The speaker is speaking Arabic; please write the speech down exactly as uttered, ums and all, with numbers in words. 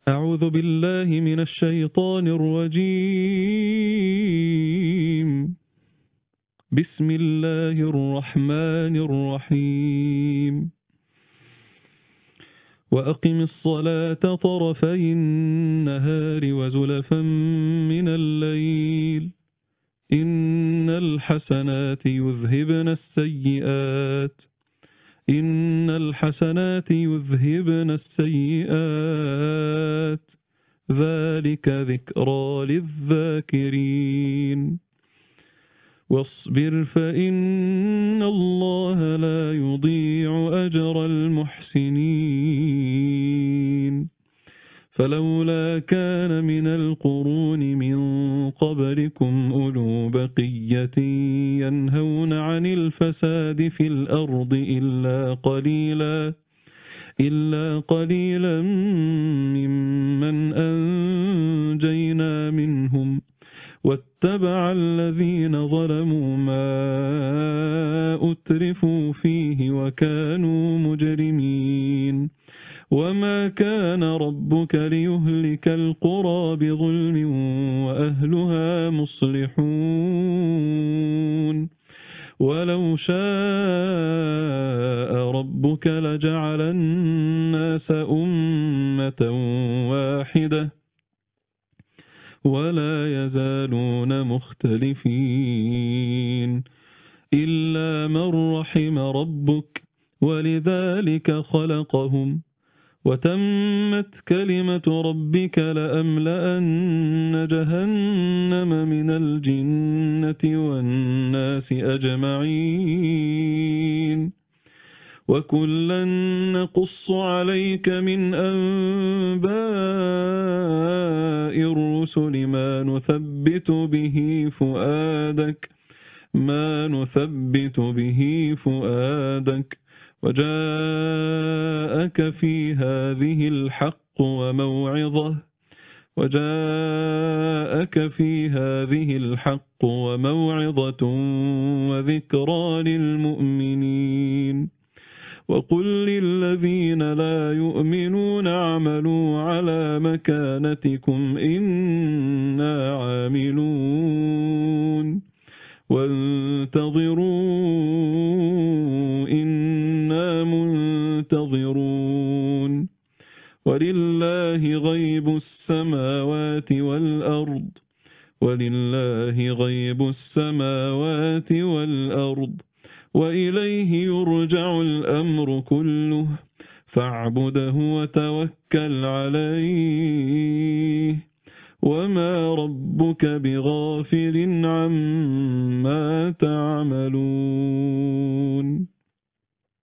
أعوذ بالله من الشيطان الرجيم. بسم الله الرحمن الرحيم. وأقم الصلاة طرفي النهار وزلفا من الليل إن الحسنات يذهبن السيئات إن الحسنات يذهبن السيئات ذلك ذكرى للذاكرين. واصبر فإن الله لا يضيع أجر المحسنين. فلولا كان من القرون من قبلكم أولو بقية ينهون عن الفساد في الأرض إلا قليلا إلا قليلا ممن أنجينا منهم واتبع الذين ظلموا ما أترفوا فيه وكانوا مجرمين. وما كان ربك ليهلك القرى بظلم وأهلها مصلحون. ولو شاء ربك لجعل الناس أمة واحدة ولا يزالون مختلفين إلا من رحم ربك ولذلك خلقهم وتمت كلمة ربك لأملأن جهنم من الجنة والناس أجمعين. وكلا نقص عليك من أنباء الرسل ما نثبت به فؤادك ما نثبت به فؤادك وجاءك في هذه الحق وموعظة وجاءك في هذه الحق وموعظة وذكرى للمؤمنين. وقل للذين لا يؤمنون اعملوا على مكانتكم إنا عاملون وانتظروا إنا منتظرون. ولله غيب السماوات والأرض ولله غيب السماوات والأرض وإليه يرجع الأمر كله فاعبده وتوكل عليه وما ربك بغافل عما تعملون.